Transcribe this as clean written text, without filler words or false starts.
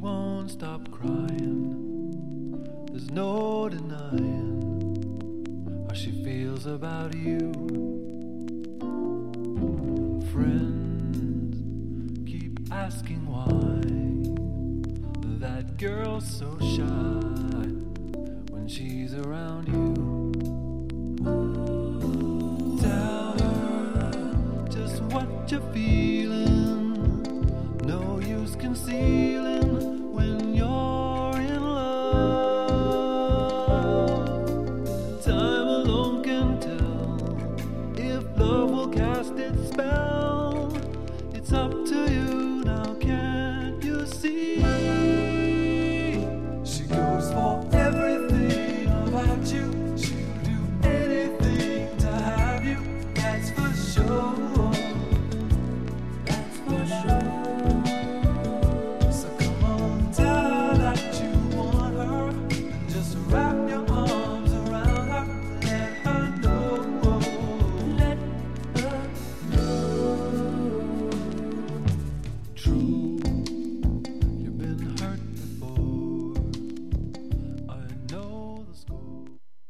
won't stop crying. There's no denying how she feels about you. Friends keep asking why that girl's so shy when she's around you. Tell her just what you feel.